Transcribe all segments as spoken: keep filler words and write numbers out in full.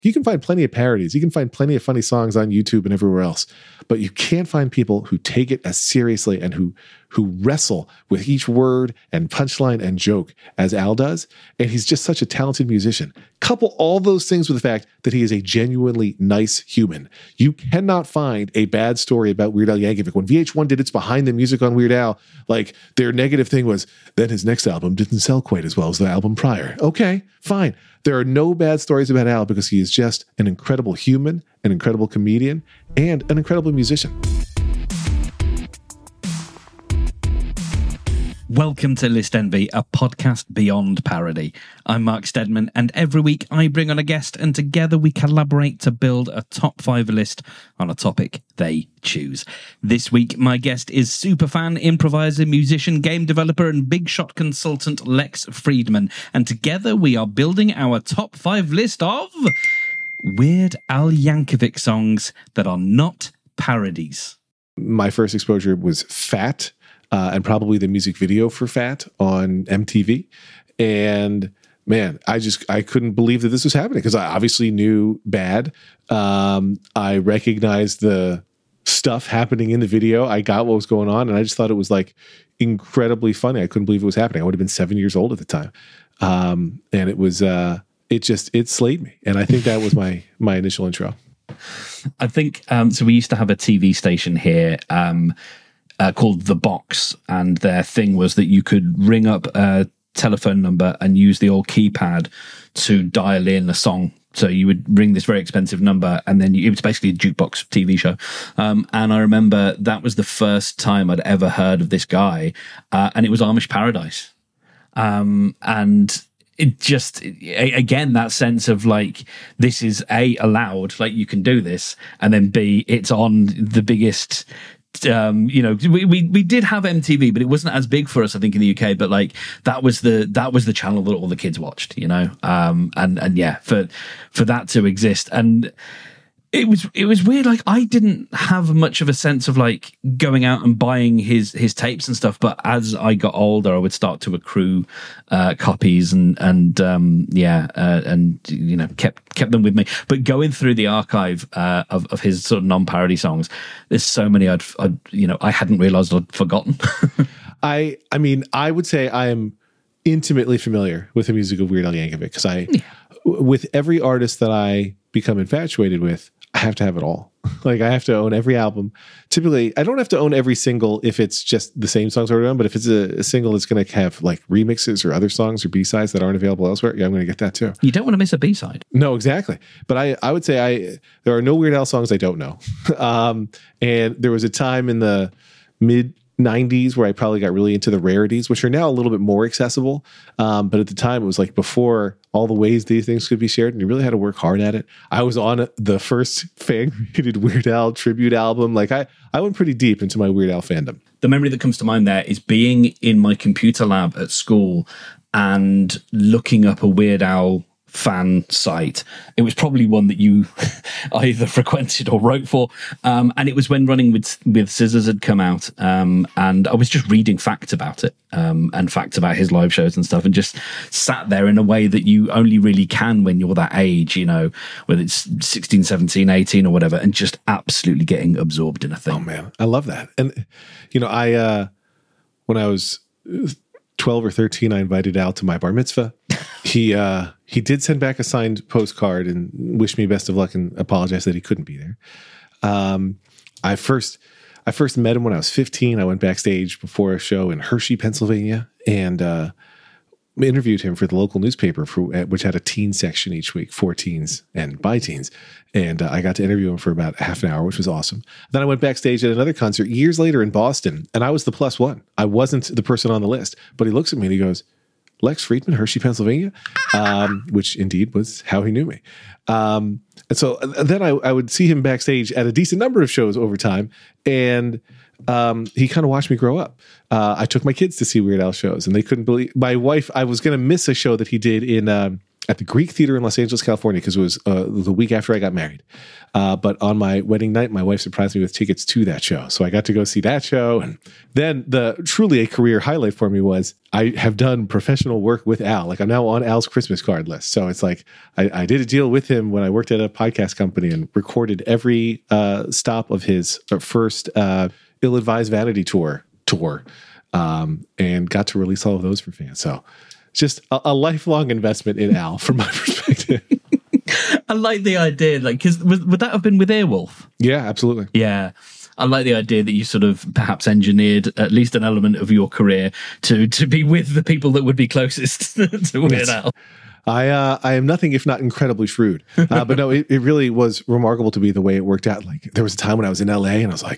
You can find plenty of parodies. You can find plenty of funny songs on YouTube and everywhere else, but you can't find people who take it as seriously and who who wrestle with each word and punchline and joke as Al does. And he's just such a talented musician. Couple all those things with the fact that he is a genuinely nice human. You cannot find a bad story about Weird Al Yankovic. When V H one did its Behind the Music on Weird Al, like their negative thing was, then his next album didn't sell quite as well as the album prior. Okay, fine. There are no bad stories about Al because he is just an incredible human, an incredible comedian, and an incredible musician. Welcome to List Envy, a podcast beyond parody. I'm Mark Steadman, and every week I bring on a guest, and together we collaborate to build a top five list on a topic they choose. This week, my guest is superfan, improviser, musician, game developer, and big shot consultant Lex Friedman, and together we are building our top five list of Weird Al Yankovic songs that are not parodies. My first exposure was Fat. Uh, and probably the music video for Fat on M T V. And man, I just, I couldn't believe that this was happening because I obviously knew Bad. Um, I recognized the stuff happening in the video. I got what was going on, and I just thought it was like incredibly funny. I couldn't believe it was happening. I would have been seven years old at the time. Um, and it was, uh, it just, it slayed me. And I think that was my, my initial intro. I think, um, so we used to have a T V station here, um, Uh, called The Box, and their thing was that you could ring up a telephone number and use the old keypad to dial in a song. So you would ring this very expensive number, and then you, it was basically a jukebox T V show. Um, and I remember that was the first time I'd ever heard of this guy, uh, and it was Amish Paradise. Um, and it just, again, that sense of like, this is A, allowed, like you can do this, and then B, it's on the biggest... Um, you know, we, we we did have M T V, but it wasn't as big for us, I think, in the U K. But like that was the that was the channel that all the kids watched, you know. Um, and and yeah, for for that to exist, and it was it was weird. Like I didn't have much of a sense of like going out and buying his his tapes and stuff. But as I got older, I would start to accrue uh, copies and and um, yeah, uh, and you know kept kept them with me. But going through the archive uh, of of his sort of non-parody songs, there's so many I'd, I'd you know I hadn't realized I'd forgotten. I I mean I would say I am intimately familiar with the music of Weird Al Yankovic because I yeah. with every artist that I become infatuated with, I have to have it all. Like I have to own every album. Typically, I don't have to own every single if it's just the same songs already done, but if it's a, a single that's going to have like remixes or other songs or B-sides that aren't available elsewhere, yeah, I'm going to get that too. You don't want to miss a B-side. No, exactly. But I, I would say I there are no Weird Al songs I don't know. um, and there was a time in the mid nineties where I probably got really into the rarities, which are now a little bit more accessible. Um, but at the time, it was like before all the ways these things could be shared, and you really had to work hard at it. I was on the first fan-created Weird Al tribute album. Like I, I went pretty deep into my Weird Al fandom. The memory that comes to mind there is being in my computer lab at school and looking up a Weird Al fan site. It was probably one that you either frequented or wrote for, um, and it was when Running with with Scissors had come out, um, and I was just reading facts about it, um, and facts about his live shows and stuff, and just sat there in a way that you only really can when you're that age, you know, whether it's sixteen, seventeen, eighteen or whatever, and just absolutely getting absorbed in a thing. Oh man, I love that. And you know, I uh, when I was twelve or thirteen, I invited Al to my bar mitzvah. He uh, he did send back a signed postcard and wished me best of luck and apologized that he couldn't be there. Um, I first I first met him when I was fifteen. I went backstage before a show in Hershey, Pennsylvania, and uh, interviewed him for the local newspaper, for, which had a teen section each week for teens and by teens. And uh, I got to interview him for about half an hour, which was awesome. Then I went backstage at another concert years later in Boston, and I was the plus one. I wasn't the person on the list, but he looks at me and he goes, Lex Friedman, Hershey, Pennsylvania, um, which indeed was how he knew me. Um, and so then I, I would see him backstage at a decent number of shows over time, and um, he kind of watched me grow up. Uh, I took my kids to see Weird Al shows, and they couldn't believe. My wife, I was going to miss a show that he did in um, at the Greek Theater in Los Angeles, California, because it was uh, the week after I got married. Uh, but on my wedding night, my wife surprised me with tickets to that show. So I got to go see that show. And then the truly a career highlight for me was I have done professional work with Al. Like I'm now on Al's Christmas card list. So it's like I, I did a deal with him when I worked at a podcast company and recorded every uh, stop of his first uh, Ill-Advised Vanity Tour tour um, and got to release all of those for fans. So just a, a lifelong investment in Al from my perspective. I like the idea, like, because would that have been with Earwolf? Yeah, absolutely. Yeah. I like the idea that you sort of perhaps engineered at least an element of your career to to be with the people that would be closest to Weird Al. I uh, I am nothing if not incredibly shrewd. Uh, but no, it, it really was remarkable to be the way it worked out. Like there was a time when I was in L A and I was like,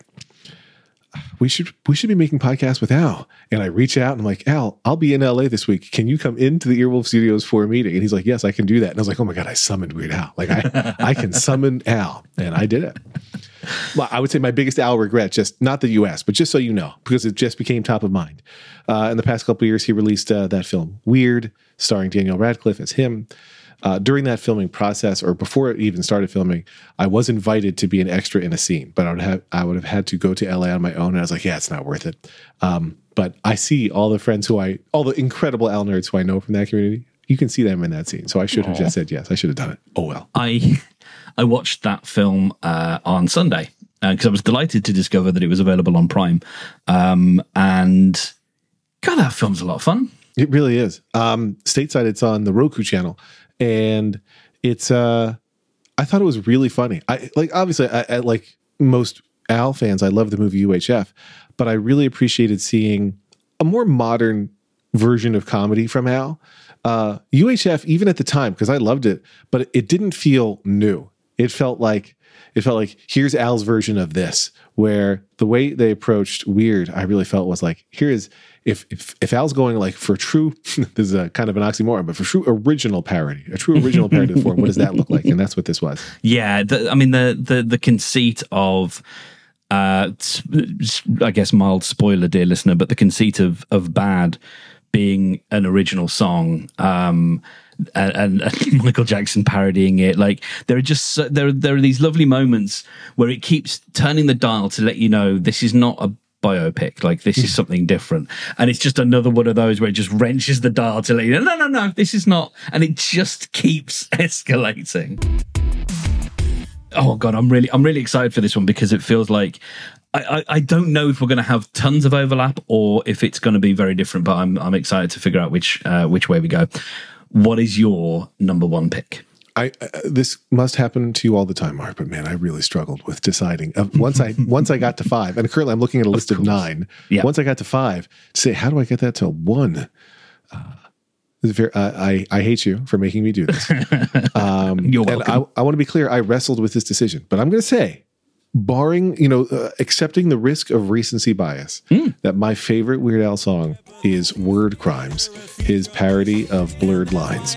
we should we should be making podcasts with Al. And I reach out and I'm like, Al, I'll be in L A this week. Can you come into the Earwolf Studios for a meeting? And he's like, yes, I can do that. And I was like, oh my God, I summoned Weird Al. Like I, I can summon Al. And I did it. Well, I would say my biggest Al regret, just not the U S, but just so you know, because it just became top of mind. Uh, in the past couple of years, he released uh, that film, Weird, starring Daniel Radcliffe as him. Uh, during that filming process, or before it even started filming, I was invited to be an extra in a scene, but I would have I would have had to go to L A on my own, and I was like, yeah, it's not worth it. Um, but I see all the friends who I, all the incredible Al nerds who I know from that community. You can see them in that scene, so I should have Aww. just said yes. I should have done it. Oh well. I I watched that film uh, on Sunday because uh, I was delighted to discover that it was available on Prime, um, and God, that film's a lot of fun. It really is. Um, stateside, it's on the Roku channel. And it's, uh, I thought it was really funny. I like, obviously, I, I like most Al fans, I love the movie U H F, but I really appreciated seeing a more modern version of comedy from Al. Uh, U H F, even at the time, because I loved it, but it didn't feel new. It felt like, it felt like, here's Al's version of this, where the way they approached Weird, I really felt was like, here is, if if, if Al's going like for true, this is a kind of an oxymoron, but for true original parody, a true original parody of the form, what does that look like? And that's what this was. Yeah, the, I mean, the the the conceit of, uh, I guess, mild spoiler, dear listener, but the conceit of of Bad being an original song, um, and, and Michael Jackson parodying it, like there are just so, there there are these lovely moments where it keeps turning the dial to let you know this is not a biopic, like this is something different, and it's just another one of those where it just wrenches the dial to let you know no no no this is not, and it just keeps escalating. Oh God, I'm really I'm really excited for this one because it feels like I, I, I don't know if we're going to have tons of overlap or if it's going to be very different, but I'm I'm excited to figure out which uh, which way we go. What is your number one pick? I uh, this must happen to you all the time, Mark, but man, I really struggled with deciding. Uh, once I once I got to five, and currently I'm looking at a list of, of nine. Yeah. Once I got to five, to say how do I get that to one? Uh, very, uh, I I hate you for making me do this. Um, You're welcome. And I, I want to be clear. I wrestled with this decision, but I'm going to say, barring you know, uh, accepting the risk of recency bias, mm. that my favorite Weird Al song is "Word Crimes," his parody of Blurred Lines.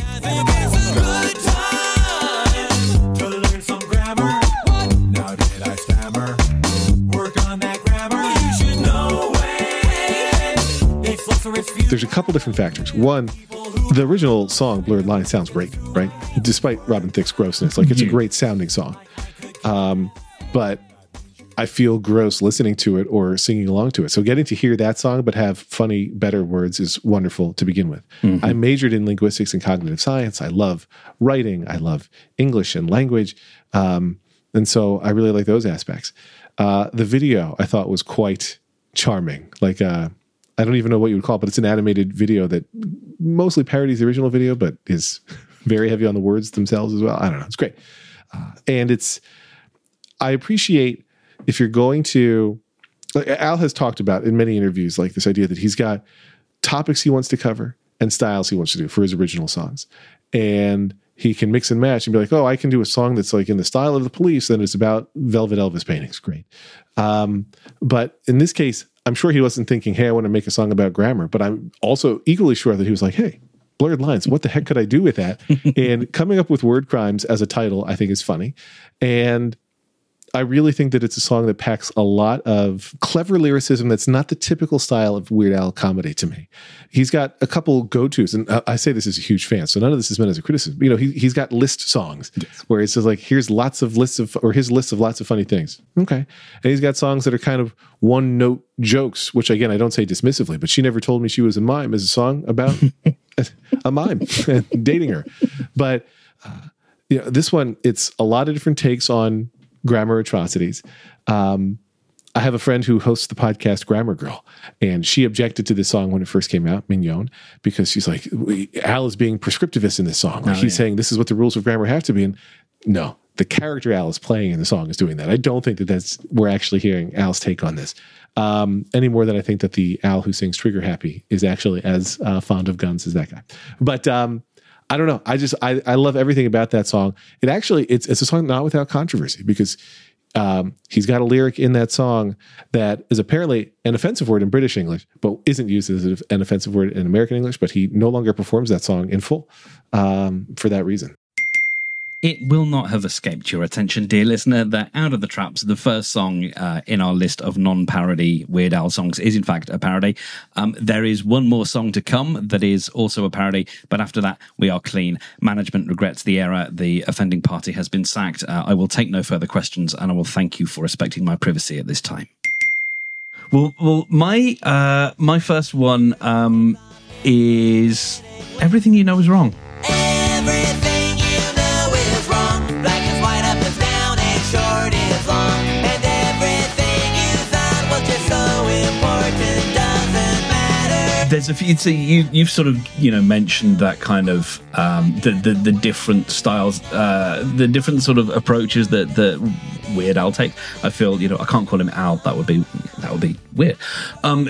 There's a couple different factors. One, the original song "Blurred Lines" sounds great, right? Despite Robin Thicke's grossness, like it's a great sounding song. Um, but I feel gross listening to it or singing along to it. So getting to hear that song but have funny, better words is wonderful to begin with. Mm-hmm. I majored in linguistics and cognitive science. I love writing. I love English and language. Um, and so I really like those aspects. Uh, the video I thought was quite charming. Like, uh, I don't even know what you would call it, but it's an animated video that mostly parodies the original video, but is very heavy on the words themselves as well. I don't know. It's great. Uh, and it's, I appreciate if you're going to, like Al has talked about in many interviews, like this idea that he's got topics he wants to cover and styles he wants to do for his original songs. And he can mix and match and be like, oh, I can do a song that's like in the style of the Police, and it's about Velvet Elvis paintings. Great. Um, but in this case, I'm sure he wasn't thinking, hey, I want to make a song about grammar, but I'm also equally sure that he was like, hey, Blurred Lines, what the heck could I do with that? And coming up with Word Crimes as a title, I think is funny. And I really think that it's a song that packs a lot of clever lyricism that's not the typical style of Weird Al comedy to me. He's got a couple go-tos, and I say this as a huge fan, so none of this is meant as a criticism. You know, he, he's got list songs yes. where he says, like, here's lots of lists of, or his list of lots of funny things. Okay. And he's got songs that are kind of one-note jokes, which, again, I don't say dismissively, but She Never Told Me She Was a Mime is a song about a mime and dating her. But, uh, you know, this one, it's a lot of different takes on grammar atrocities. Um, I have a friend who hosts the podcast Grammar Girl, and she objected to this song when it first came out, Mignon, because she's like, Al is being prescriptivist in this song. Like, oh, he's yeah. saying this is what the rules of grammar have to be. And no, the character Al is playing in the song is doing that. I don't think that that's, we're actually hearing Al's take on this. Um, any more than I think that the Al who sings Trigger Happy is actually as uh, fond of guns as that guy. But, um, I don't know. I just, I, I love everything about that song. It actually, it's it's a song not without controversy because um, he's got a lyric in that song that is apparently an offensive word in British English, but isn't used as an offensive word in American English, but he no longer performs that song in full um, for that reason. It will not have escaped your attention, dear listener, that Out of the Traps, the first song uh, in our list of non-parody Weird Al songs, is in fact a parody. Um, there is one more song to come that is also a parody, but after that, we are clean. Management regrets the error. The offending party has been sacked. Uh, I will take no further questions, and I will thank you for respecting my privacy at this time. Well, well, my uh, my first one um, is Everything You Know Is Wrong. There's a few. So you you've sort of you know mentioned that kind of um, the, the the different styles, uh, the different sort of approaches that that Weird Al takes. I feel you know I can't call him Al. That would be that would be weird. Um,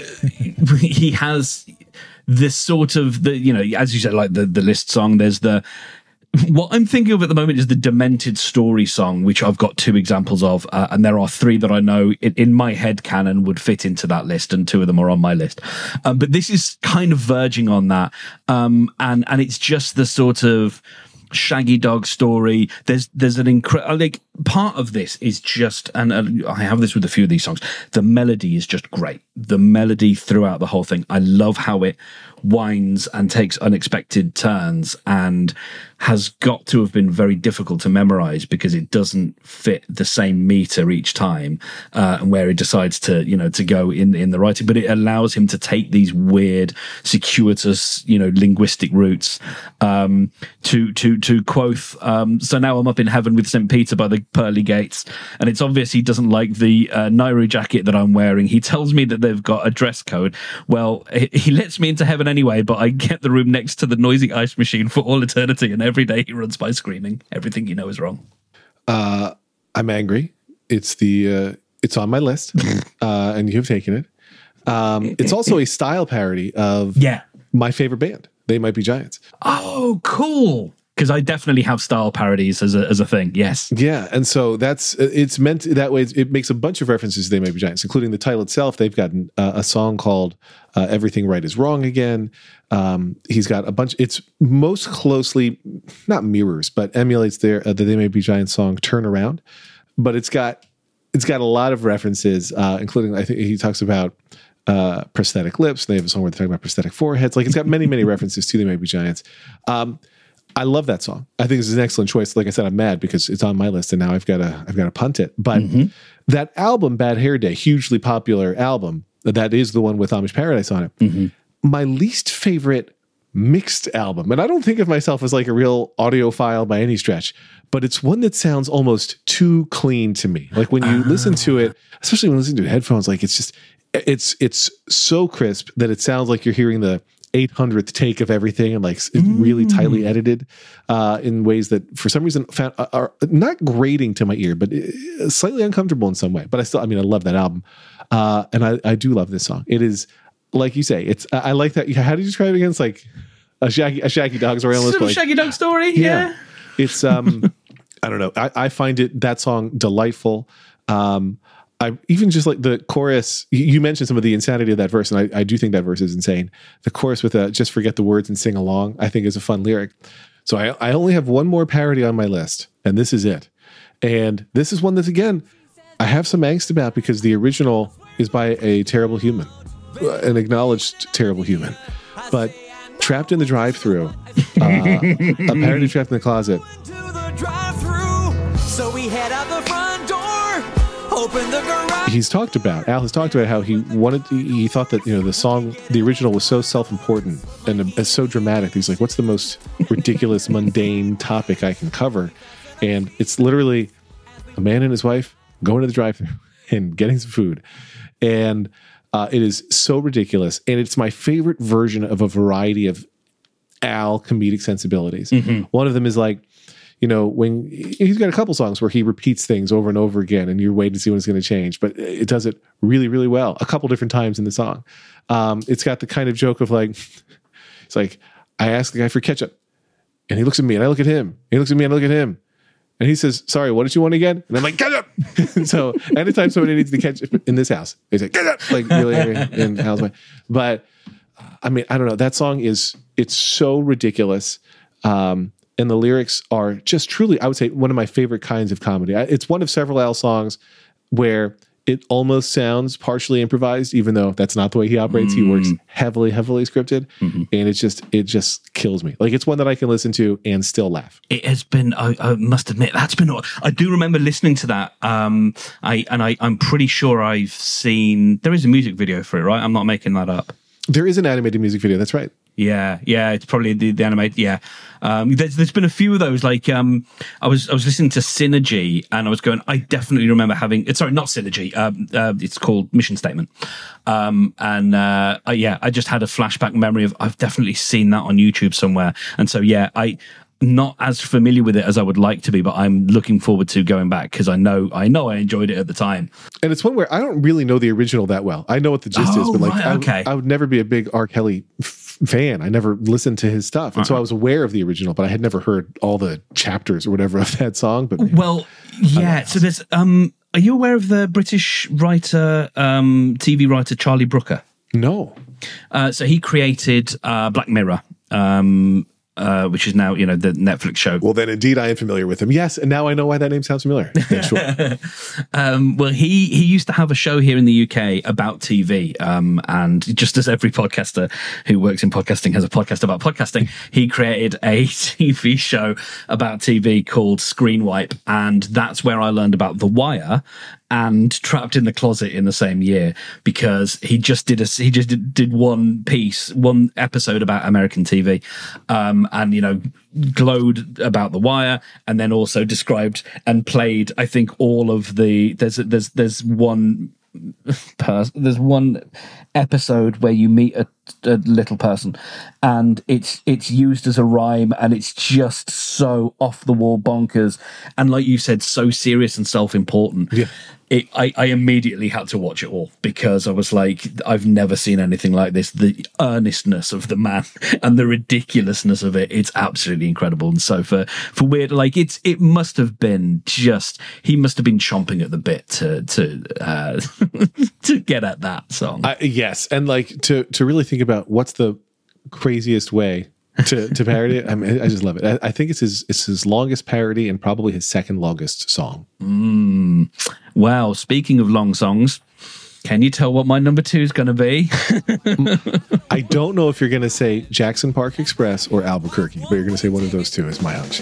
he has this sort of the you know as you said like the the list song. There's the what I'm thinking of at the moment is the Demented Story song, which I've got two examples of, uh, and there are three that I know in, in my head canon would fit into that list, and two of them are on my list. Um, but this is kind of verging on that, um, and and it's just the sort of Shaggy Dog story. There's there's an incredible like part of this is just, and uh, I have this with a few of these songs. The melody is just great. The melody throughout the whole thing. I love how it winds and takes unexpected turns and has got to have been very difficult to memorize because it doesn't fit the same meter each time, uh, and where he decides to, you know, to go in, in the writing, but it allows him to take these weird, circuitous, you know, linguistic routes, um, to, to, to quoth, um, so now I'm up in heaven with Saint Peter by the pearly gates. And it's obvious he doesn't like the, uh, Nauru jacket that I'm wearing. He tells me that they've got a dress code. Well, he, he lets me into heaven anyway, but I get the room next to the noisy ice machine for all eternity, and every day he runs by screaming, Everything You Know Is Wrong. Uh, I'm angry. It's the uh, it's on my list, uh, and you have taken it. Um, it's also a style parody of yeah. my favorite band, They Might Be Giants. Oh, cool. Because I definitely have style parodies as a as a thing, yes. Yeah, and so that's, it's meant that way. It makes a bunch of references to They Might Be Giants, including the title itself. They've got uh, a song called uh, Everything Right Is Wrong Again. Um, he's got a bunch, it's most closely, not mirrors, but emulates their uh, the They Might Be Giants song Turn Around. But it's got, it's got a lot of references, uh, including, I think he talks about uh, prosthetic lips. They have a song where they're talking about prosthetic foreheads. Like, it's got many, many references to They Might Be Giants. Um, I love that song. I think this is an excellent choice. Like I said, I'm mad because it's on my list and now I've got to I've got to punt it. But mm-hmm. that album, Bad Hair Day, hugely popular album, that is the one with Amish Paradise on it. Mm-hmm. My least favorite mixed album, and I don't think of myself as like a real audiophile by any stretch, but it's one that sounds almost too clean to me. Like when you uh. listen to it, especially when you listen to headphones, like it's just it's it's so crisp that it sounds like you're hearing the eight hundredth take of everything, and like it's mm. really tightly edited uh, in ways that for some reason found, are not grating to my ear, but slightly uncomfortable in some way. But I still, I mean, I love that album. Uh, and I, I do love this song. It is, like you say, it's, I like that. How do you describe it again? It's like a Shaggy, a Shaggy Dog's around. Some like, Shaggy Dog story. Yeah. yeah. It's, um, I don't know. I, I find it, that song delightful. Um, I even just like the chorus. You mentioned some of the insanity of that verse, and I, I do think that verse is insane. The chorus with a "just forget the words and sing along," I think is a fun lyric. So I, I only have one more parody on my list, and this is it. And this is one that's, again, I have some angst about because the original is by a terrible human, an acknowledged terrible human. But Trapped in the Drive-Thru, uh, a parody Trapped in the Closet. So we head out the front door, open the garage. He's talked about, Al has talked about how he wanted, he thought that, you know, the song, the original was so self-important and uh, so dramatic. He's like, what's the most ridiculous, mundane topic I can cover? And it's literally a man and his wife going to the drive-thru and getting some food. And uh, it is so ridiculous. And it's my favorite version of a variety of Al comedic sensibilities. Mm-hmm. One of them is like, you know, when he's got a couple songs where he repeats things over and over again and you're waiting to see when it's going to change, but it does it really, really well a couple different times in the song. Um, it's got the kind of joke of like, it's like, I ask the guy for ketchup and he looks at me and I look at him. He looks at me and I look at him. And he says, sorry, what did you want again? And I'm like, ketchup! So anytime somebody needs the ketchup in this house, they say, ketchup! Like really in Al's way. But I mean, I don't know. That song is, it's so ridiculous. Um, And the lyrics are just truly, I would say, one of my favorite kinds of comedy. It's one of several Al songs where it almost sounds partially improvised, even though that's not the way he operates. Mm. He works heavily, heavily scripted. Mm-hmm. And it's just, it just kills me. Like, it's one that I can listen to and still laugh. It has been, I, I must admit, that's been, I do remember listening to that. Um, I And I, I'm pretty sure I've seen, there is a music video for it, right? I'm not making that up. There is an animated music video. That's right. Yeah, yeah, it's probably the, the animated. Yeah, um, there's there's been a few of those. Like, um, I was I was listening to Synergy, and I was going. I definitely remember having. Sorry, not Synergy. Um, uh, it's called Mission Statement. Um, and uh, I, yeah, I just had a flashback memory of I've definitely seen that on YouTube somewhere. And so yeah, I. Not as familiar with it as I would like to be, but I'm looking forward to going back because I know I know I enjoyed it at the time. And it's one where I don't really know the original that well. I know what the gist oh, is, but like right, I, okay. I would never be a big R. Kelly f- fan. I never listened to his stuff, and uh-huh. so I was aware of the original, but I had never heard all the chapters or whatever of that song. But well, yeah. So there's. Um, are you aware of the British writer, um, T V writer Charlie Brooker? No. Uh, so he created uh, Black Mirror. Um, Uh, which is now, you know, the Netflix show. Well, then indeed I am familiar with him. Yes, and now I know why that name sounds familiar. Yeah, sure. um, well, he he used to have a show here in the U K about T V, um, and just as every podcaster who works in podcasting has a podcast about podcasting, he created a T V show about T V called Screen Wipe, and that's where I learned about The Wire and Trapped in the Closet in the same year, because he just did a he just did, did one piece, one episode about American T V, um, and you know glowed about The Wire, and then also described and played, I think, all of the there's there's there's one person there's one episode where you meet a, a little person, and it's it's used as a rhyme, and it's just so off the wall bonkers, and like you said, so serious and self-important. Yeah. It, I, I immediately had to watch it all because I was like, I've never seen anything like this. The earnestness of the man and the ridiculousness of it, it's absolutely incredible. And so for, for Weird, like it's, it must have been just, he must have been chomping at the bit to, to, uh, to get at that song. Uh, yes. And like to, to really think about what's the craziest way to, to parody it. I mean, I just love it. I, I think it's his, it's his longest parody and probably his second longest song. Mm. Wow. Speaking of long songs, can you tell what my number two is going to be? I don't know if you're going to say Jackson Park Express or Albuquerque, but you're going to say one of those two is my hunch.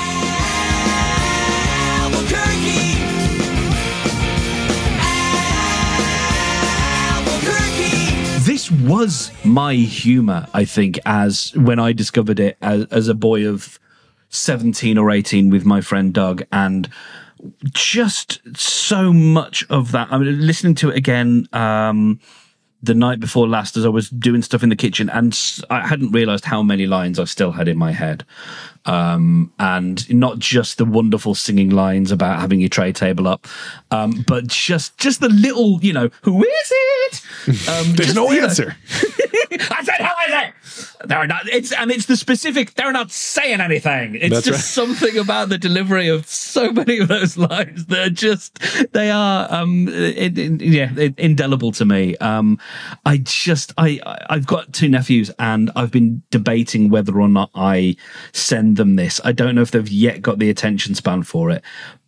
This was my humor, I think, as when I discovered it as, as a boy of seventeen or eighteen with my friend Doug, and just so much of that. I mean, listening to it again um, the night before last as I was doing stuff in the kitchen, and I hadn't realized how many lines I still had in my head. Um, and not just the wonderful singing lines about having your tray table up, um, but just just the little, you know, who is it? Um, There's just, no answer. I said, how is it? They're not. It's and it's the specific. They're not saying anything. It's That's just right. Something about the delivery of so many of those lines. They're just. They are. Um. It, it, yeah. It, indelible to me. Um. I just. I. I've got two nephews, and I've been debating whether or not I send them this. I don't know if they've yet got the attention span for it,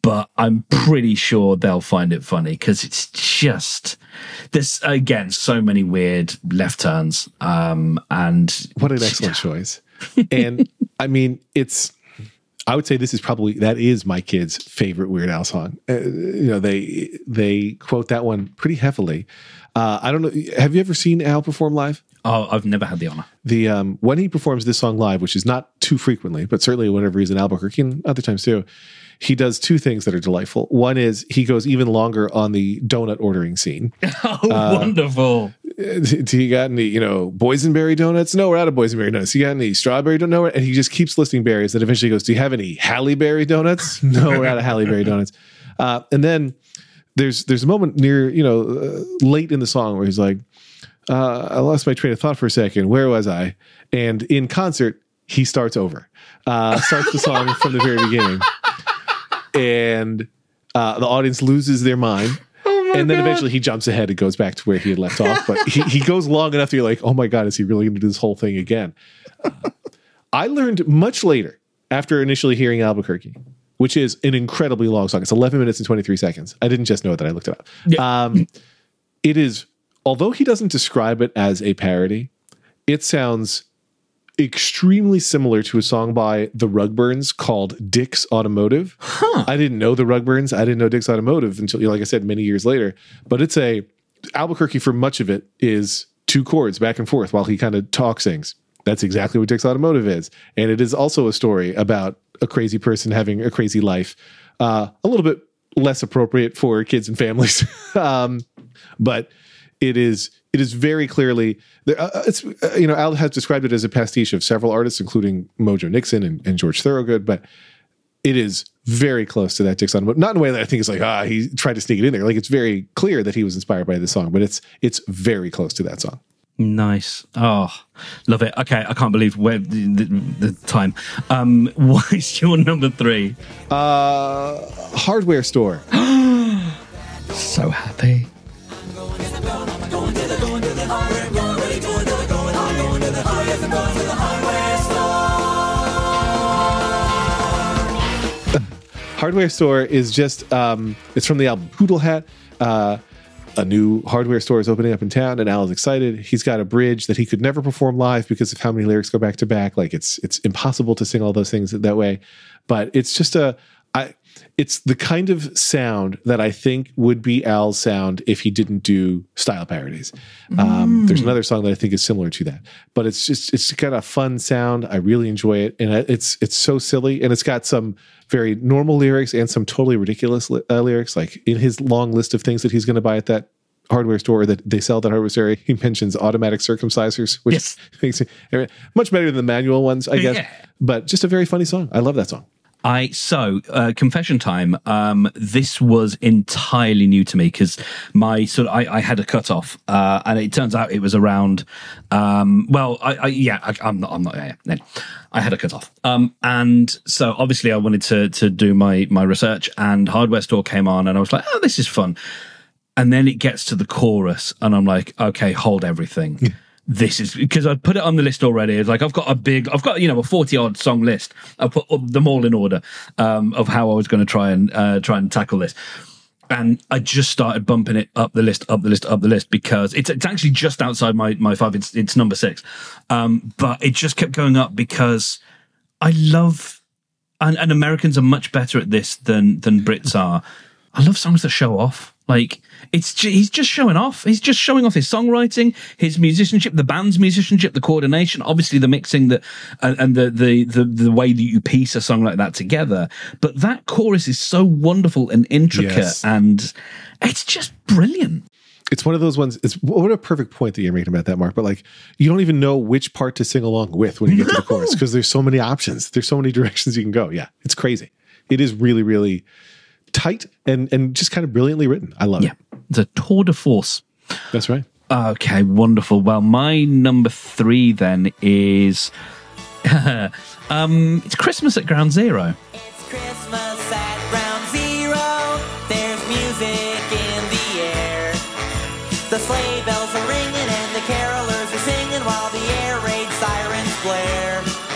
but I'm pretty sure they'll find it funny because it's just there's again so many weird left turns. Um, and what an excellent choice. And I mean, it's. I would say this is probably that is my kids' favorite Weird Al song. Uh, you know, they they quote that one pretty heavily. Uh, I don't know. Have you ever seen Al perform live? Oh, I've never had the honor. The um, when he performs this song live, which is not too frequently, but certainly whenever he's in Albuquerque and other times too, he does two things that are delightful. One is he goes even longer on the donut ordering scene. Oh, uh, wonderful. Do you got any, you know, boysenberry donuts? No, we're out of boysenberry donuts. You got any strawberry donuts? And he just keeps listing berries. And eventually goes, do you have any Halle Berry donuts? No, we're out of Halle Berry donuts. Uh, and then there's there's a moment near, you know, uh, late in the song where he's like, uh, I lost my train of thought for a second. Where was I? And in concert, he starts over. Uh, starts the song from the very beginning. And uh, the audience loses their mind. And then God. Eventually he jumps ahead and goes back to where he had left off. But he, he goes long enough that you're like, oh my God, is he really going to do this whole thing again? Uh, I learned much later, after initially hearing Albuquerque, which is an incredibly long song. It's eleven minutes and twenty-three seconds. I didn't just know that. I looked it up. Yeah. Um, it is, although he doesn't describe it as a parody, it sounds extremely similar to a song by the Rugburns called Dick's Automotive. Huh. I didn't know the Rugburns. I didn't know Dick's Automotive until, like I said, many years later. But it's a Albuquerque for much of it is two chords back and forth while he kind of talk sings. That's exactly what Dick's Automotive is. And it is also a story about a crazy person having a crazy life. Uh, a little bit less appropriate for kids and families. um, but it is it is very clearly uh, it's uh, you know, Al has described it as a pastiche of several artists, including Mojo Nixon and, and George Thorogood, but it is very close to that Dick's Automotive. Not in a way that I think is like, ah, he tried to sneak it in there. Like, it's very clear that he was inspired by this song, but it's it's very close to that song. Nice. Oh, love it. Okay, I can't believe where the, the, the time. Um, what is your number three? Uh, Hardware Store. So happy. Hardware Store is just, um, it's from the album Poodle Hat. Uh, a new hardware store is opening up in town, and Al is excited. He's got a bridge that he could never perform live because of how many lyrics go back to back. Like, it's it's impossible to sing all those things that way. But it's just a, I, it's the kind of sound that I think would be Al's sound if he didn't do style parodies. Um, mm. There's another song that I think is similar to that, but it's just, it's got a fun sound. I really enjoy it. And it's, it's so silly, and it's got some very normal lyrics and some totally ridiculous li- uh, lyrics. Like, in his long list of things that he's going to buy at that hardware store that they sell at that hardware store, he mentions automatic circumcisers, which yes. makes it much better than the manual ones, I guess. Yeah. But just a very funny song. I love that song. I so uh, confession time. Um, this was entirely new to me because my sort of I, I had a cutoff, uh, and it turns out it was around. Um, well, I, I yeah, I, I'm not. I'm not. Yeah, no, I had a cutoff, um, and so obviously I wanted to to do my my research, and Hardware Store came on, and I was like, oh, this is fun. And then it gets to the chorus, and I'm like, okay, hold everything. Yeah. This is because I put it on the list already. It's like, I've got a big, I've got, you know, a forty odd song list. I put them all in order um, of how I was going to try and uh, try and tackle this. And I just started bumping it up the list, up the list, up the list because it's it's actually just outside my my five. It's it's number six, um, but it just kept going up because I love, and, and Americans are much better at this than than Brits are. I love songs that show off. Like, it's ju- he's just showing off. He's just showing off his songwriting, his musicianship, the band's musicianship, the coordination, obviously the mixing that, and, and the, the the the way that you piece a song like that together. But that chorus is so wonderful and intricate, yes. and it's just brilliant. It's one of those ones. It's what a perfect point that you're making about that, Mark. But like, you don't even know which part to sing along with when you get no. to the chorus because there's so many options. There's so many directions you can go. Yeah, it's crazy. It is really, really tight and and just kind of brilliantly written. I love yeah. it. It's a tour de force. That's right. Okay, wonderful. Well, my number three then is um, it's Christmas at Ground Zero. It's Christmas at Ground Zero. There's music in the air. The sleigh bells are ringing and the carolers are singing while the air raid sirens blare. A Pitch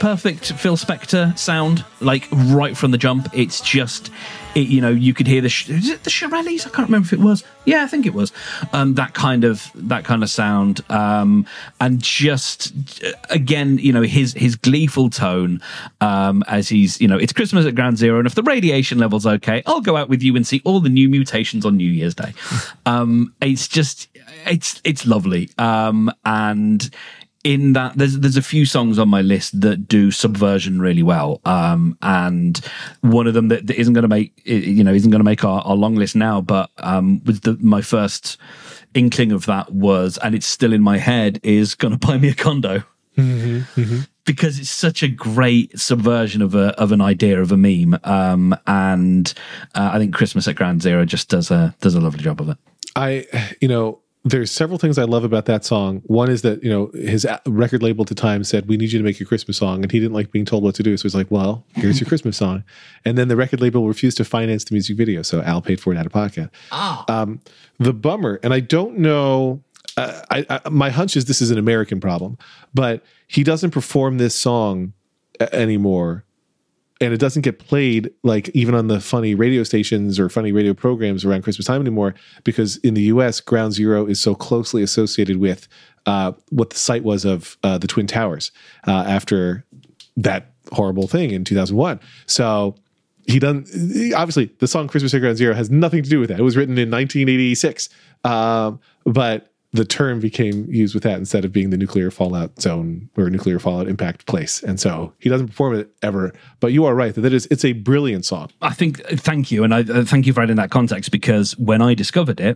perfect Phil Spector sound, like right from the jump. It's just, it, you know, you could hear the is it the Shirelles? I can't remember if it was. Yeah, I think it was. Um, that kind of that kind of sound, um, and just again, you know, his his gleeful tone um, as he's, you know, it's Christmas at Ground Zero, and if the radiation level's okay, I'll go out with you and see all the new mutations on New Year's Day. Um, it's just, it's it's lovely, um, and. In that, there's there's a few songs on my list that do Subversion really well, um, and one of them that, that isn't going to make you know isn't going to make our, our long list now, but um, was the my first inkling of that was, and it's still in my head, is Gonna Buy Me a Condo, mm-hmm, mm-hmm. because it's such a great subversion of a of an idea of a meme, um, and uh, I think Christmas at Ground Zero just does a does a lovely job of it. I you know. There's several things I love about that song. One is that, you know, his record label at the time said, we need you to make your Christmas song. And he didn't like being told what to do. So he's like, well, here's your Christmas song. And then the record label refused to finance the music video. So Al paid for it out of pocket. Oh. Um, the bummer, and I don't know, uh, I, I, my hunch is this is an American problem, but he doesn't perform this song anymore. And it doesn't get played like even on the funny radio stations or funny radio programs around Christmas time anymore, because in the U S, Ground Zero is so closely associated with uh, what the site was of uh, the Twin Towers uh, after that horrible thing in two thousand one. So he doesn't, obviously the song Christmas at Ground Zero has nothing to do with that. It was written in nineteen eighty-six. Um, but the term became used with that instead of being the nuclear fallout zone or nuclear fallout impact place. And so he doesn't perform it ever, but you are right that it is, it's a brilliant song. I think, thank you. And I uh, thank you for adding that context, because when I discovered it,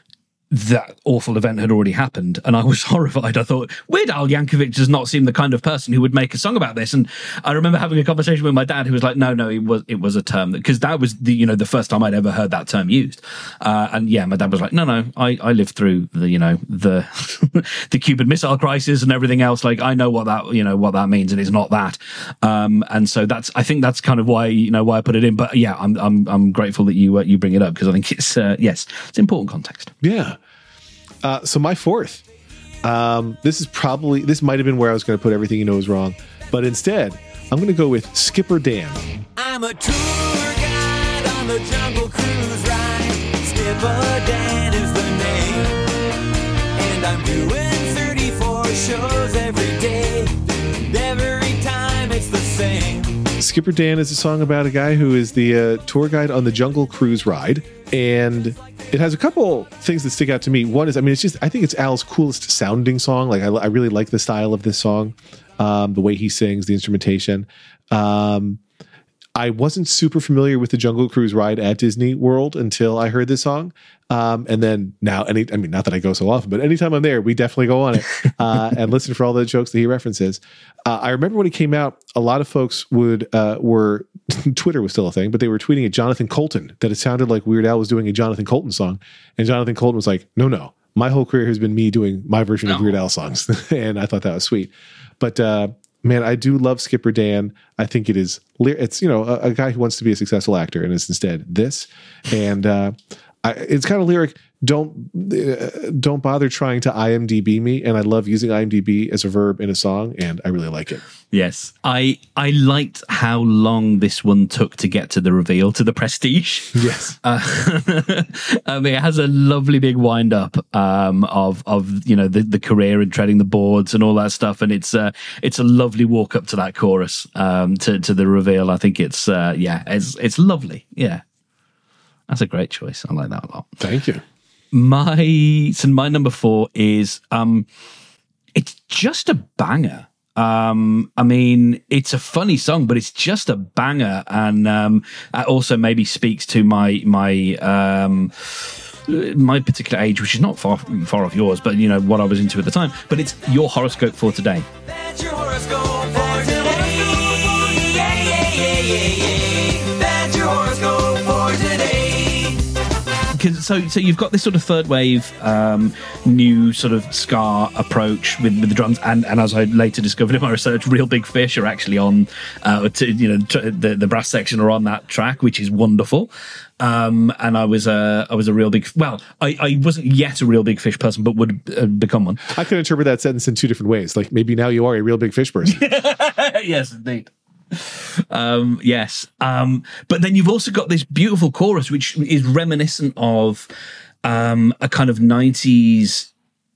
that awful event had already happened, and I was horrified. I thought, Weird Al Yankovic does not seem the kind of person who would make a song about this. And I remember having a conversation with my dad, who was like, "No, no, it was it was a term because that, that was the you know the first time I'd ever heard that term used." Uh, and yeah, my dad was like, "No, no, I, I lived through the you know the the Cuban Missile Crisis and everything else. Like I know what that you know what that means, and it's not that." Um, and so that's I think that's kind of why you know why I put it in. But yeah, I'm I'm I'm grateful that you uh, you bring it up, because I think it's uh, yes, it's important context. Yeah. Uh, so my fourth, um, this is probably, this might have been where I was going to put Everything You Know Is Wrong, but instead I'm going to go with Skipper Dan. I'm a tour guide on the Jungle Cruise ride. Skipper Dan is the name, and I'm doing thirty-four shows every day. And every time it's the same. Skipper Dan is a song about a guy who is the uh, tour guide on the Jungle Cruise ride, and it has a couple things that stick out to me. One is, I mean, it's just, I think it's Al's coolest sounding song. Like, I, I really like the style of this song, um, the way he sings, the instrumentation. Um, I wasn't super familiar with the Jungle Cruise ride at Disney World until I heard this song. Um, and then now, any, I mean, not that I go so often, but anytime I'm there, we definitely go on it uh, and listen for all the jokes that he references. Uh, I remember when it came out, a lot of folks would uh, were Twitter was still a thing, but they were tweeting at Jonathan Colton that it sounded like Weird Al was doing a Jonathan Colton song, and Jonathan Colton was like, "No, no, my whole career has been me doing my version no. of Weird Al songs," and I thought that was sweet. But uh, man, I do love Skipper Dan. I think it is it's you know a, a guy who wants to be a successful actor and is instead this, and uh, I, it's kind of lyric. Don't uh, don't bother trying to I M D B me, and I love using I M D B as a verb in a song, and I really like it. Yes, I I liked how long this one took to get to the reveal, to the prestige. Yes, uh, I mean, it has a lovely big wind up um, of of you know the, the career and treading the boards and all that stuff, and it's uh, it's a lovely walk up to that chorus um, to to the reveal. I think it's uh, yeah, it's it's lovely. Yeah, that's a great choice. I like that a lot. Thank you. My so my number four is um, it's just a banger. Um, I mean, it's a funny song, but it's just a banger, and um, it also maybe speaks to my my um, my particular age, which is not far far off yours, but you know what I was into at the time. But it's Your Horoscope for Today. That's your horoscope for today. Yeah, yeah, yeah, yeah, yeah. That's your horoscope for today. because so so you've got this sort of third wave, um, new sort of ska approach with, with the drums, and, and as I later discovered in my research, Real Big Fish are actually on, uh, to, you know, t- the the brass section are on that track, which is wonderful. Um, and I was a I was a real big well, I, I wasn't yet a Real Big Fish person, but would uh, become one. I could interpret that sentence in two different ways. Like maybe now you are a Real Big Fish person. Yes, indeed. Um, yes. Um, but then you've also got this beautiful chorus, which is reminiscent of um, a kind of nineties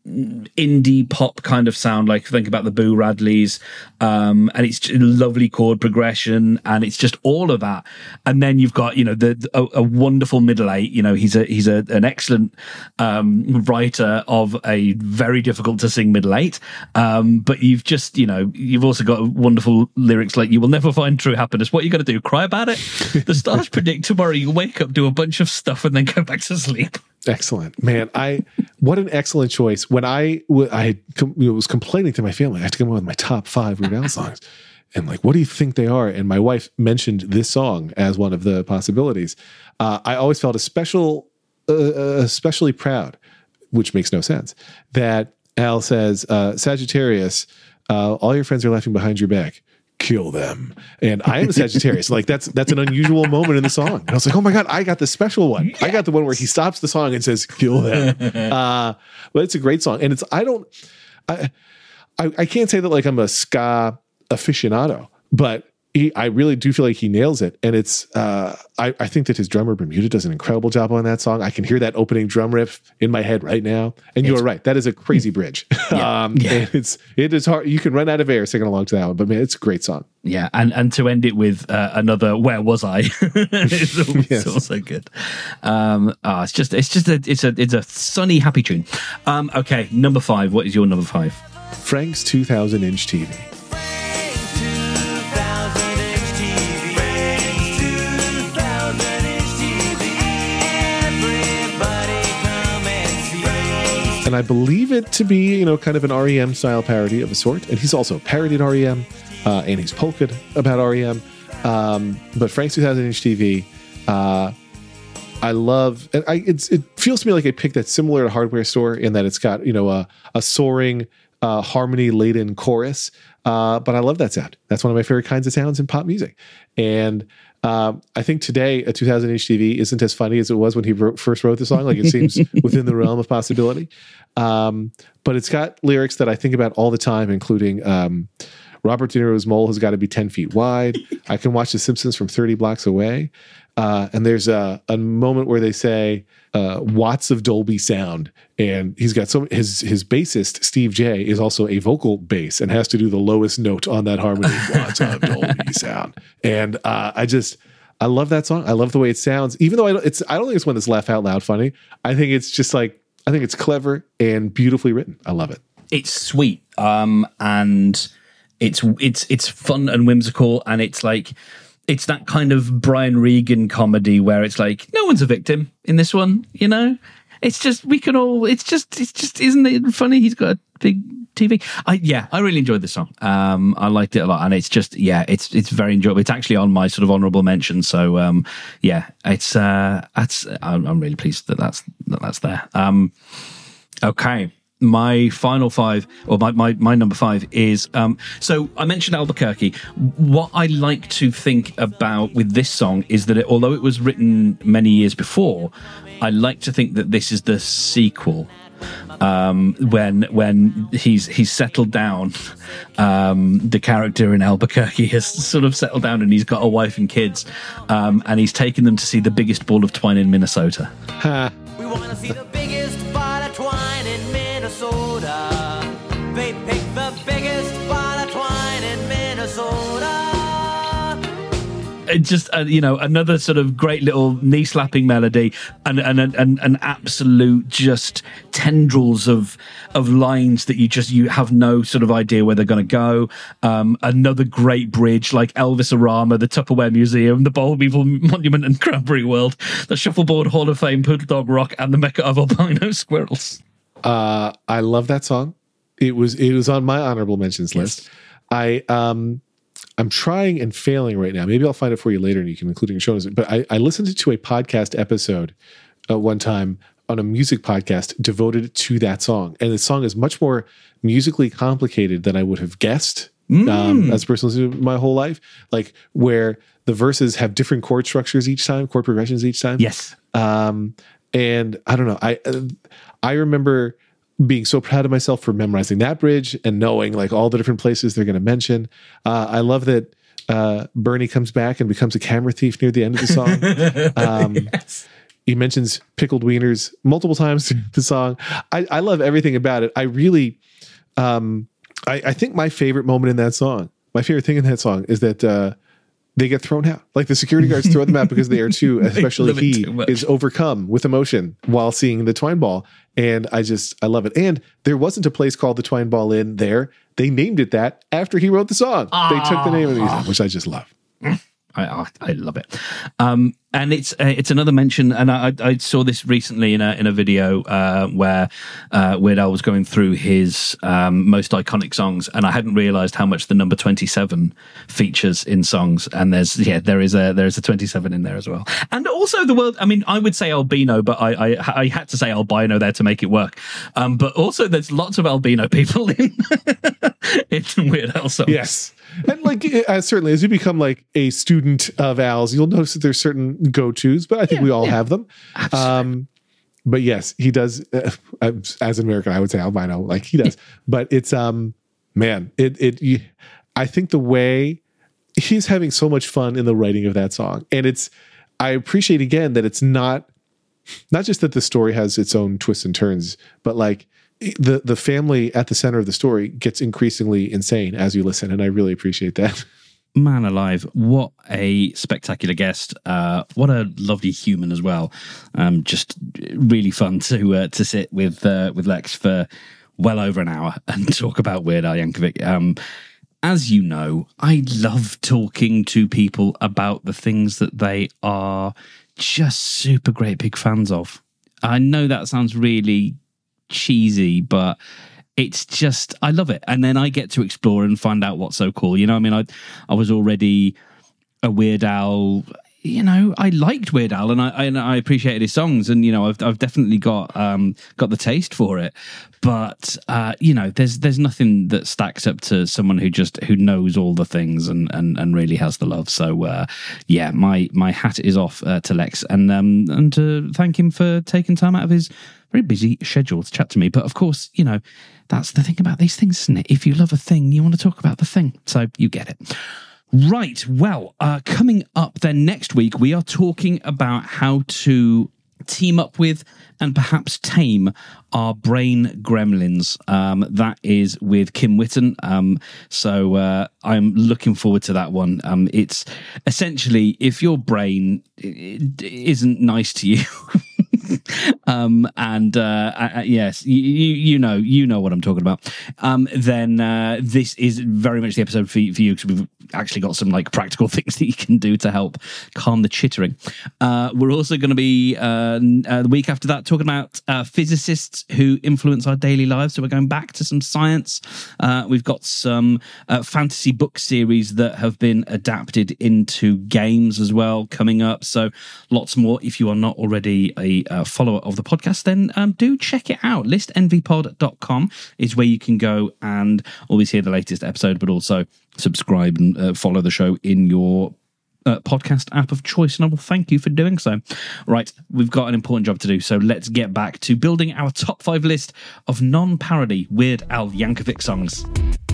indie pop kind of sound. Like think about the Boo Radleys, um, and it's a lovely chord progression, and it's just all of that. And then you've got, you know, the, the a, a wonderful middle eight. You know, he's a he's a, an excellent um, writer of a very difficult to sing middle eight. Um, but you've just, you know, you've also got wonderful lyrics like "You will never find true happiness. What are you going to do? Cry about it? The stars predict tomorrow. You wake up, do a bunch of stuff, and then go back to sleep." Excellent, man. I what an excellent choice. When I I was complaining to my family, I have to come up with my top five Weird Al songs, and like, what do you think they are? And my wife mentioned this song as one of the possibilities. Uh, I always felt a special, uh, especially proud, which makes no sense, that Al says, uh, "Sagittarius, uh, all your friends are laughing behind your back. Kill them." And I am a Sagittarius. Like that's that's an unusual moment in the song. And I was like, oh my God, I got the special one. Yes. I got the one where he stops the song and says, "Kill them." uh, but it's a great song. And it's, I don't, I, I, I can't say that like I'm a ska aficionado, but he, I really do feel like he nails it. And it's, uh, I, I think that his drummer Bermuda does an incredible job on that song. I can hear that opening drum riff in my head right now. And you are right. That is a crazy bridge. Yeah, um, yeah. And it's, it is hard. You can run out of air singing along to that one, but man, it's a great song. Yeah, and, and to end it with uh, another "Where Was I?" it's, also, Yes. it's also good. Um, oh, it's just it's just a it's a it's a sunny happy tune. Um, okay, number five. What is your number five? Frank's two thousand inch T V. And I believe it to be, you know, kind of an R E M style parody of a sort. And he's also parodied R E M, uh, and he's polka'd about R E M. Um, but Frank's two thousand inch T V, uh, I love, and I, it's, it feels to me like a pick that's similar to Hardware Store in that it's got, you know, a, a soaring, uh, harmony-laden chorus. Uh, but I love that sound. That's one of my favorite kinds of sounds in pop music. And Um, I think today a two thousand inch T V isn't as funny as it was when he wrote, first wrote the song. Like it seems within the realm of possibility. Um, but it's got lyrics that I think about all the time, including um, Robert De Niro's mole has got to be ten feet wide. I can watch The Simpsons from thirty blocks away. Uh, and there's a, a moment where they say uh, watts of Dolby sound. And he's got some, his, his bassist, Steve J, is also a vocal bass and has to do the lowest note on that harmony. Watts of Dolby sound. And uh, I just, I love that song. I love the way it sounds, even though I don't, it's, I don't think it's one that's laugh out loud funny. I think it's just like, I think it's clever and beautifully written. I love it. It's sweet, um, and it's it's it's fun and whimsical, and it's like it's that kind of Brian Regan comedy where it's like no one's a victim in this one, you know. It's just we can all. It's just it's just isn't it funny? He's got a big T V. I yeah, I really enjoyed this song. Um, I liked it a lot, and it's just yeah, it's it's very enjoyable. It's actually on my sort of honourable mention. So um, yeah, it's uh, that's I'm, I'm really pleased that that's that that's there. Um, okay. My final five, or my, my, my number five is, um, so I mentioned Albuquerque. What I like to think about with this song is that it, although it was written many years before, I like to think that this is the sequel. Um, when when he's he's settled down, um, the character in Albuquerque has sort of settled down and he's got a wife and kids, um, and he's taken them to see the biggest ball of twine in Minnesota. We want to see the biggest ball of twine in Minnesota. They picked the biggest ball of twine in Minnesota. It just uh, you know, another sort of great little knee slapping melody, and and and an absolute just tendrils of of lines that you just you have no sort of idea where they're going to go. Um, another great bridge like Elvis-orama, the Tupperware Museum, the Bold Beaver Monument and Cranberry World, the Shuffleboard Hall of Fame, Poodle Dog Rock, and the Mecca of albino squirrels. Uh, I love that song. It was it was on my honorable mentions list. Yes. I um. I'm trying and failing right now. Maybe I'll find it for you later and you can include it in show notes. But I, I listened to a podcast episode uh, one time on a music podcast devoted to that song. And the song is much more musically complicated than I would have guessed Mm. um, as a person listening to my whole life. Like where the verses have different chord structures each time, chord progressions each time. Yes. Um, and I don't know. I uh, I remember being so proud of myself for memorizing that bridge and knowing like all the different places they're going to mention. Uh, I love that uh, Bernie comes back and becomes a camera thief near the end of the song. Um, Yes. He mentions pickled wieners multiple times through the song. I, I love everything about it. I really, um, I, I think my favorite moment in that song, my favorite thing in that song is that uh, they get thrown out. Like the security guards throw them out because they are too, especially love it he too much. is overcome with emotion while seeing the Twine Ball. And I just, I love it. And there wasn't a place called the Twine Ball Inn there. They named it that after he wrote the song. They took the name of the music, which I just love. I, I I love it, um, and it's uh, it's another mention, and I, I saw this recently in a in a video uh, where uh, Weird Al was going through his um, most iconic songs, and I hadn't realised how much the number twenty-seven features in songs. And there's yeah, there is a there is a twenty-seven in there as well, and also the world. I mean, I would say albino, but I I, I had to say albino there to make it work. Um, but also, there's lots of albino people in in Weird Al songs. Yes. And like, uh, certainly as you become like a student of Al's, you'll notice that there's certain go-tos, but I think Yeah, we all yeah. have them. Um, but yes, he does. Uh, as an American, I would say albino, like he does. But it's, um, man, it, it, you, I think the way he's having so much fun in the writing of that song. And it's, I appreciate again that it's not, not just that the story has its own twists and turns, but like, the the family at the center of the story gets increasingly insane as you listen, and I really appreciate that. Man alive, what a spectacular guest. Uh, what a lovely human as well. Um, just really fun to uh, to sit with uh, with Lex for well over an hour and talk about Weird Al Yankovic. Um, as you know, I love talking to people about the things that they are just super great big fans of. I know that sounds really cheesy, but it's just, I love it. And then I get to explore and find out what's so cool. You know, I mean, I I was already a Weird Al, you know, I liked Weird Al and I I, and I appreciated his songs, and you know, I've I've definitely got um got the taste for it. But uh, you know, there's there's nothing that stacks up to someone who just who knows all the things and and, and really has the love. So uh, yeah, my my hat is off uh, to Lex, and um and to thank him for taking time out of his very busy schedule to chat to me. But of course, you know, that's the thing about these things, isn't it? If you love a thing, you want to talk about the thing. So you get it. Right. Well, uh, coming up then next week, we are talking about how to team up with and perhaps tame our brain gremlins. Um, that is with Kim Whitten. Um, so uh, I'm looking forward to that one. Um, it's essentially if your brain isn't nice to you, um, and uh, uh, yes, you, you know you know what I'm talking about. Um, then uh, this is very much the episode for, for you, because we've actually got some like practical things that you can do to help calm the chittering. Uh, we're also going to be uh, uh, the week after that talking about uh, physicists who influence our daily lives. So we're going back to some science. Uh, we've got some uh, fantasy book series that have been adapted into games as well coming up. So lots more. If you are not already a uh, follower of the podcast, then um, do check it out. list n v pod dot com is where you can go and always hear the latest episode, but also subscribe and uh, follow the show in your Uh, podcast app of choice, and I will thank you for doing so. Right, we've got an important job to do, so let's get back to building our top five list of non-parody Weird Al Yankovic songs.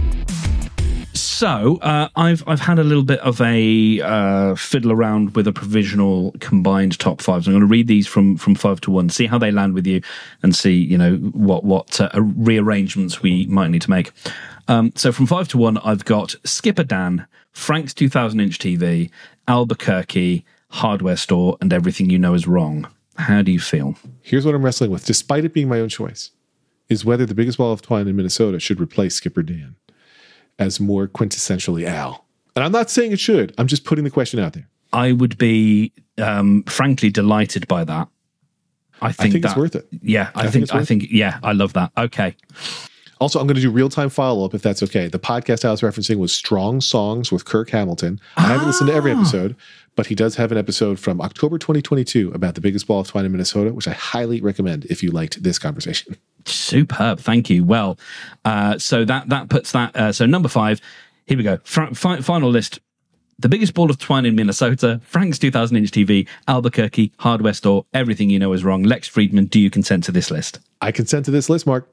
So uh, I've I've had a little bit of a uh, fiddle around with a provisional combined top five. So I'm going to read these from from five to one, see how they land with you, and see you know what what uh, rearrangements we might need to make. Um, so from five to one, I've got Skipper Dan, Frank's two thousand inch T V, Albuquerque, Hardware Store, and Everything You Know Is Wrong. How do you feel? Here's what I'm wrestling with, despite it being my own choice, is whether the biggest ball of twine in Minnesota should replace Skipper Dan as more quintessentially Al. And I'm not saying it should. I'm just putting the question out there. I would be, um, frankly, delighted by that. I think, I think that, it's worth it. Yeah, I, I think think, it's I worth think, yeah, I love that. Okay. Also, I'm going to do real time follow up if that's okay. The podcast I was referencing was Strong Songs with Kirk Hamilton. I haven't listened to every episode, but he does have an episode from October twenty twenty-two about the biggest ball of twine in Minnesota, which I highly recommend if you liked this conversation. Superb. Thank you. Well, uh, so that, that puts that. Uh, so number five, here we go. F- fi- final list. The biggest ball of twine in Minnesota, Frank's two thousand inch T V, Albuquerque, hardware store, everything you know is wrong. Lex Friedman, do you consent to this list? I consent to this list, Mark.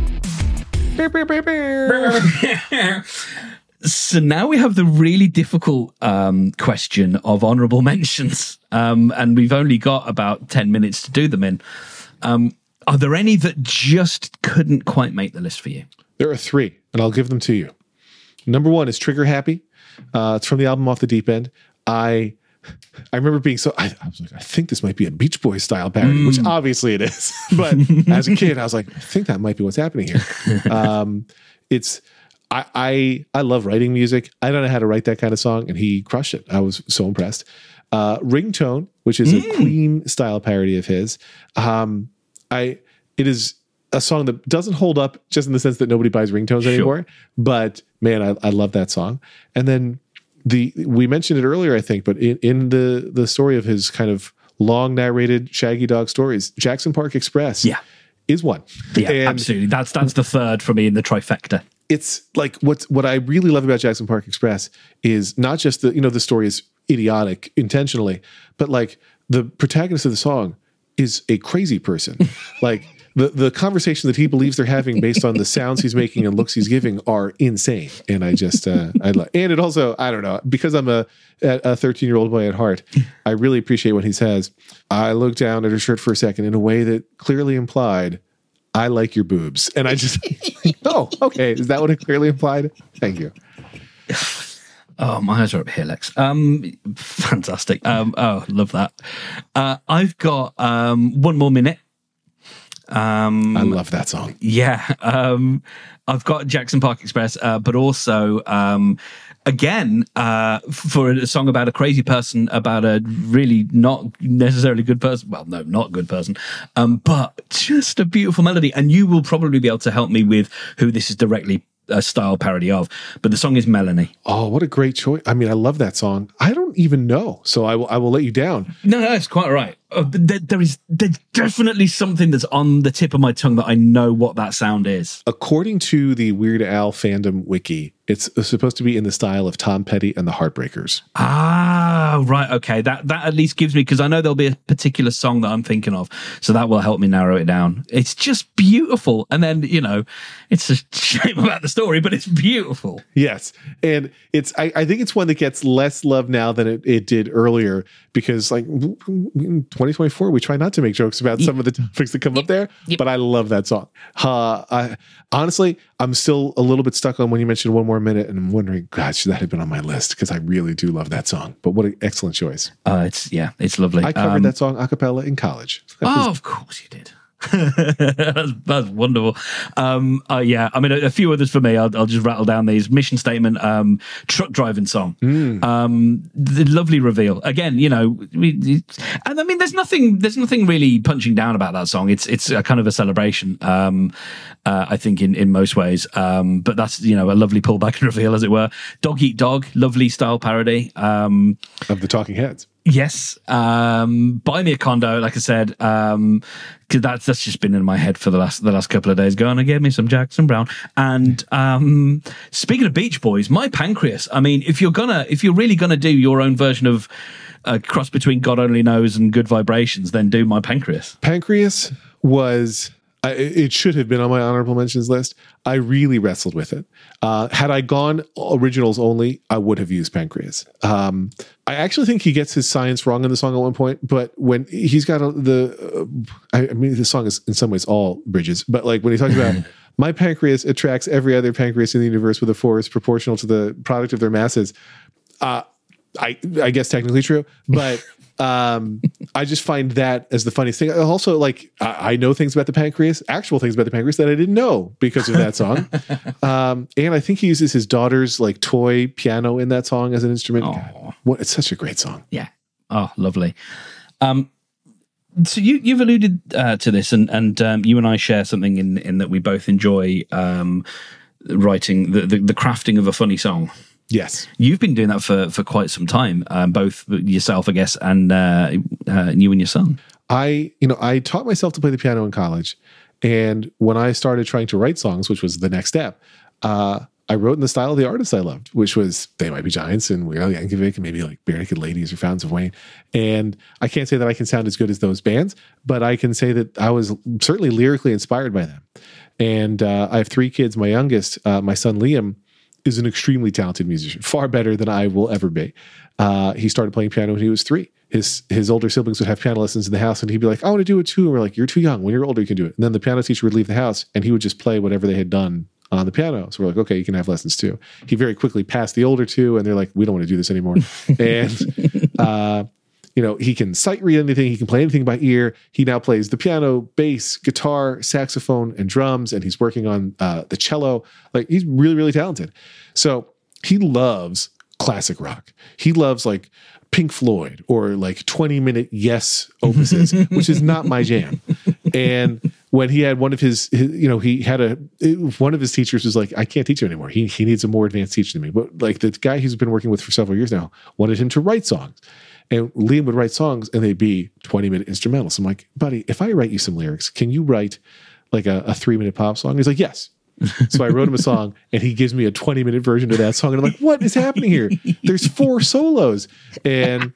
So now we have the really difficult um, question of honorable mentions, um, and we've only got about ten minutes to do them in. Um, are there any that just couldn't quite make the list for you? There are three, and I'll give them to you. Number one is Trigger Happy. Uh, it's from the album Off the Deep End. I I remember being so, I, I was like, I think this might be a Beach Boys style parody, mm. which obviously it is. But as a kid, I was like, I think that might be what's happening here. Um, it's, I, I I love writing music. I don't know how to write that kind of song, and he crushed it. I was so impressed. Uh, Ringtone, which is mm. a Queen style parody of his. Um, I it is a song that doesn't hold up just in the sense that nobody buys ringtones sure. anymore. But man, I, I love that song. And then the we mentioned it earlier, I think, but in, in the the story of his kind of long narrated Shaggy Dog stories, Jackson Park Express yeah. is one. Yeah, and absolutely. That's that's the third for me in the trifecta. It's like what's what I really love about Jackson Park Express is not just the, you know, the story is idiotic intentionally, but like the protagonist of the song is a crazy person. Like the the conversation that he believes they're having based on the sounds he's making and looks he's giving are insane. And I just uh, I love, and it also, I don't know, because I'm a a thirteen year old boy at heart, I really appreciate what he says. I looked down at her shirt for a second in a way that clearly implied, I like your boobs. And I just, oh, okay. Is that what it clearly implied? Thank you. Oh, my eyes are up here, Lex. Um, fantastic. Um, oh, love that. Uh, I've got um, One More Minute. Um, I love that song. Yeah. Um, I've got Jackson Park Express, uh, but also, um, again, uh, for a song about a crazy person, about a really not necessarily good person. Well, no, not good person, um, but just a beautiful melody. And you will probably be able to help me with who this is directly a style parody of. But the song is Melanie. Oh, what a great choice. I mean, I love that song. I don't even know, so I will I will let you down. No, no, it's quite all right. Uh, there, there is there's definitely something that's on the tip of my tongue that I know what that sound is. According to the Weird Al fandom wiki, it's supposed to be in the style of Tom Petty and the Heartbreakers. Ah, right. Okay. That that at least gives me, because I know there'll be a particular song that I'm thinking of. So that will help me narrow it down. It's just beautiful. And then, you know, it's a shame about the story, but it's beautiful. Yes. And it's I, I think it's one that gets less love now than it, it did earlier, because like in twenty twenty-four, we try not to make jokes about some of the topics that come up there, yep. but I love that song. Uh, I, honestly, I'm still a little bit stuck on when you mentioned One More Minute, and I'm wondering, God, should that have been on my list? Because I really do love that song. But what an excellent choice. Uh, it's yeah, it's lovely. I covered um, that song a cappella in college. That oh, was- of course you did. that's, that's wonderful. Um, uh, yeah, I mean, a, a few others for me. I'll, I'll just rattle down these. Mission Statement, um, Truck Driving Song, mm. um, the lovely reveal. Again, you know, we, and I mean, there's nothing, there's nothing really punching down about that song. It's it's a kind of a celebration, um, uh, I think, in in most ways. Um, but that's, you know, a lovely pullback and reveal, as it were. Dog Eat Dog, lovely style parody um, of the Talking Heads. Yes. Um, Buy Me a Condo, like I said, um, cause that's, that's just been in my head for the last, the last couple of days. Go on and give me some Jackson Brown. And, um, speaking of Beach Boys, My Pancreas. I mean, if you're gonna, if you're really gonna do your own version of a cross between God Only Knows and Good Vibrations, then do My Pancreas. Pancreas was, I, it should have been on my honorable mentions list. I really wrestled with it. Uh, had I gone originals only, I would have used Pancreas. Um, I actually think he gets his science wrong in the song at one point, but when he's got a, the, uh, I, I mean, the song is in some ways all bridges, but like when he talks about my pancreas attracts every other pancreas in the universe with a force proportional to the product of their masses. Uh, I, I guess technically true, but um, I just find that as the funniest thing. Also, like I, I know things about the pancreas, actual things about the pancreas that I didn't know because of that song. um, and I think he uses his daughter's like toy piano in that song as an instrument. God, what, it's such a great song. Yeah. Oh, lovely. Um, so you, you've alluded uh, to this, and and um, you and I share something in in that we both enjoy um, writing the, the the crafting of a funny song. Yes, you've been doing that for for quite some time, um, both yourself, I guess, and uh, uh, you and your son. I you know I taught myself to play the piano in college, and when I started trying to write songs, which was the next step, uh, I wrote in the style of the artists I loved, which was They Might Be Giants and Weird Al Yankovic and maybe like Bare Naked Ladies or Fountains of Wayne. And I can't say that I can sound as good as those bands, but I can say that I was certainly lyrically inspired by them. And uh, I have three kids. My youngest, uh, my son Liam, is an extremely talented musician, far better than I will ever be. Uh, he started playing piano when he was three. His his older siblings would have piano lessons in the house, and he'd be like, I want to do it too. And we're like, you're too young. When you're older, you can do it. And then the piano teacher would leave the house, and he would just play whatever they had done on the piano. So we're like, okay, you can have lessons too. He very quickly passed the older two, and they're like, we don't want to do this anymore. And, uh, you know, he can sight read anything. He can play anything by ear. He now plays the piano, bass, guitar, saxophone, and drums, and he's working on uh, the cello. Like, he's really, really talented. So he loves classic rock. He loves like Pink Floyd or like twenty minute Yes opuses, which is not my jam. And when he had one of his, his, you know, he had a, one of his teachers was like, I can't teach him anymore. He he needs a more advanced teacher than me. But like the guy he's been working with for several years now wanted him to write songs. And Liam would write songs and they'd be twenty minute instrumentals. So I'm like, buddy, if I write you some lyrics, can you write like a, a three minute pop song? He's like, yes. So I wrote him a song and he gives me a twenty minute version of that song. And I'm like, what is happening here? There's four solos. And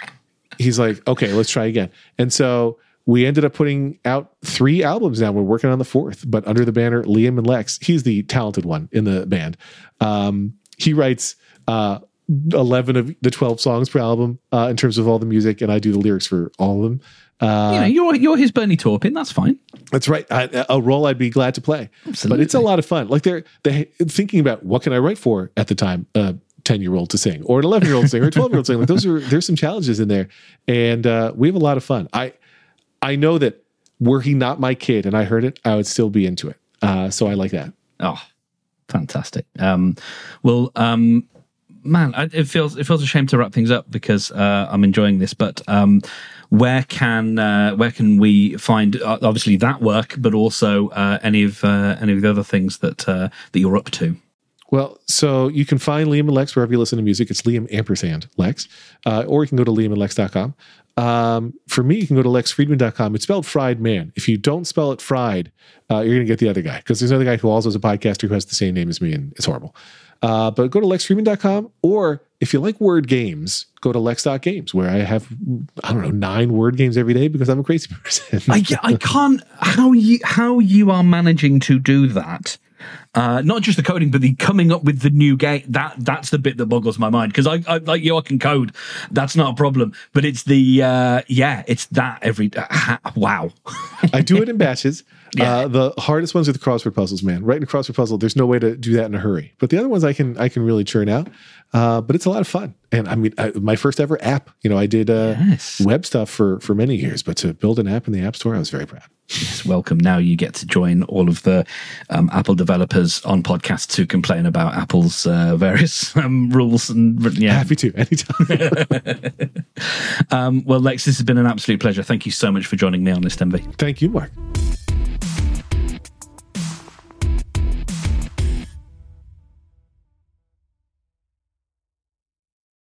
he's like, okay, let's try again. And so we ended up putting out three albums now. We're working on the fourth, but under the banner Liam and Lex. He's the talented one in the band. Um, he writes uh, eleven of the twelve songs per album uh, in terms of all the music, and I do the lyrics for all of them. Uh, you know, you're you're his Bernie Taupin. That's fine. That's right. I, a role I'd be glad to play. Absolutely. But it's a lot of fun. Like they're they thinking about what can I write for at the time. Uh, ten year old to sing or an eleven year old singer or twelve year old singer. Like those are, there's some challenges in there, and uh, we have a lot of fun. I, I know that were he not my kid and I heard it, I would still be into it. Uh, so I like that. Oh, fantastic. Um, well, um, man, I, it feels, it feels a shame to wrap things up because uh, I'm enjoying this, but um, where can, uh, where can we find uh, obviously that work, but also uh, any of, uh, any of the other things that, uh, that you're up to? Well, so you can find Liam and Lex wherever you listen to music. It's Liam ampersand Lex, uh, or you can go to liam and lex dot com. Um, for me, you can go to lex friedman dot com. It's spelled Fried Man. If you don't spell it Fried, uh, you're going to get the other guy because there's another guy who also is a podcaster who has the same name as me, and it's horrible. Uh, but go to lex friedman dot com, or if you like word games, go to lex dot games, where I have, I don't know, nine word games every day because I'm a crazy person. I, I can't, how you, how you are managing to do that. Uh, not just the coding, but the coming up with the new game. That that's the bit that boggles my mind because I, I like you, I can code. That's not a problem. But it's the uh, yeah, it's that every uh, ha, wow. I do it in batches. Yeah. Uh, the hardest ones are the crossword puzzles, man. Writing a crossword puzzle, there's no way to do that in a hurry. But the other ones I can I can really churn out. Uh, but it's a lot of fun. And I mean, I, my first ever app. You know, I did uh, Yes. web stuff for for many years, but to build an app in the App Store, I was very proud. Yes, welcome. Now you get to join all of the um, Apple developers on podcasts who complain about Apple's uh, various um, rules. And yeah, Happy to anytime. um, well, Lex, this has been an absolute pleasure. Thank you so much for joining me on List Envy. Thank you, Mark.